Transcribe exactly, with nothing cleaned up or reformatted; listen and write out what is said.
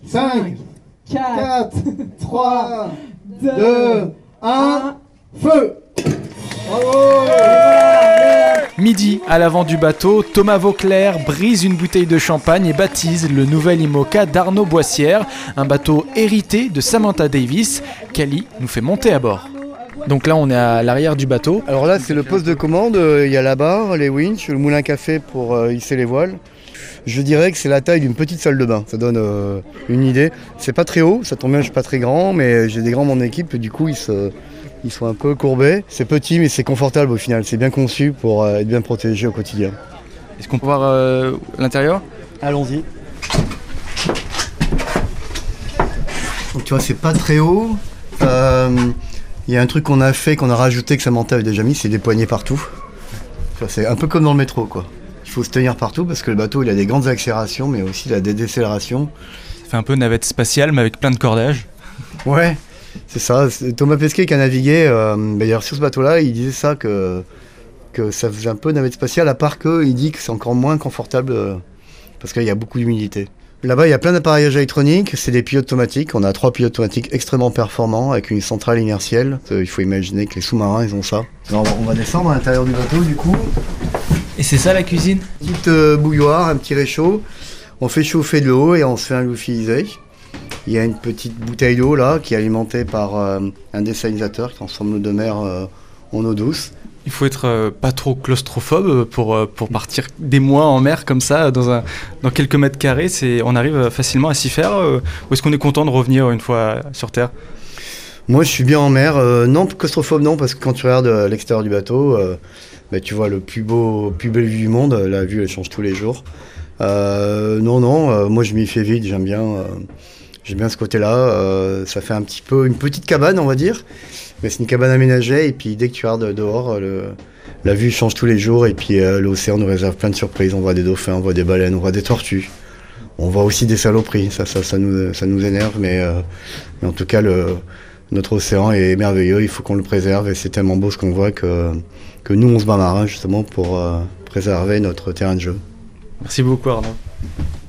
cinq, quatre, trois, deux, un, feu! Bravo! Midi, à l'avant du bateau, Thomas Vauclair brise une bouteille de champagne et baptise le nouvel IMOCA d'Arnaud Boissière, un bateau hérité de Samantha Davis. Cali nous fait monter à bord. Donc là, on est à l'arrière du bateau. Alors là, c'est le poste de commande. Il y a la barre, les winches, le moulin café pour euh, hisser les voiles. Je dirais que c'est la taille d'une petite salle de bain. Ça donne euh, une idée. C'est pas très haut, ça tombe bien, je suis pas très grand, mais j'ai des grands dans mon équipe. Du coup, ils, se, ils sont un peu courbés. C'est petit, mais c'est confortable au final. C'est bien conçu pour euh, être bien protégé au quotidien. Est-ce qu'on peut voir euh, l'intérieur ? Allons-y. Donc tu vois, c'est pas très haut. Euh, Il y a un truc qu'on a fait, qu'on a rajouté, que Samantha avait déjà mis, c'est des poignées partout. Enfin, c'est un peu comme dans le métro, quoi. Il faut se tenir partout parce que le bateau, il a des grandes accélérations, mais aussi il a des décélérations. Ça fait un peu navette spatiale, mais avec plein de cordages. Ouais, c'est ça. C'est Thomas Pesquet qui a navigué. Euh, d'ailleurs, sur ce bateau-là, il disait ça, que, que ça faisait un peu navette spatiale, à part qu'il dit que c'est encore moins confortable euh, parce qu'il y a beaucoup d'humidité. Là-bas, il y a plein d'appareillages électroniques, c'est des pilotes automatiques. On a trois pilotes automatiques extrêmement performants avec une centrale inertielle. Il faut imaginer que les sous-marins, ils ont ça. Alors, on va descendre à l'intérieur du bateau, du coup. Et c'est ça la cuisine ? Petite euh, bouilloire, un petit réchaud. On fait chauffer de l'eau et on se fait un lyophilisé. Il y a une petite bouteille d'eau là qui est alimentée par euh, un désalinisateur qui transforme l'eau de mer euh, en eau douce. Il faut être euh, pas trop claustrophobe pour, euh, pour partir des mois en mer comme ça, dans, un, dans quelques mètres carrés. C'est, on arrive facilement à s'y faire euh, ou est-ce qu'on est content de revenir une fois sur Terre ? Moi, je suis bien en mer. Euh, non, claustrophobe non, parce que quand tu regardes à l'extérieur du bateau, euh, bah, tu vois le plus beau, plus belle vue du monde. La vue, elle change tous les jours. Euh, non, non, euh, moi, je m'y fais vite. J'aime bien, euh, j'aime bien ce côté-là. Euh, ça fait un petit peu une petite cabane, on va dire. Mais c'est une cabane aménagée et puis dès que tu regardes dehors, le, la vue change tous les jours et puis euh, l'océan nous réserve plein de surprises. On voit des dauphins, on voit des baleines, on voit des tortues. On voit aussi des saloperies, ça, ça, ça, nous, ça nous énerve, mais, euh, mais en tout cas, le, notre océan est merveilleux, il faut qu'on le préserve et c'est tellement beau ce qu'on voit que, que nous, on se bat marin justement pour euh, préserver notre terrain de jeu. Merci beaucoup Arnaud.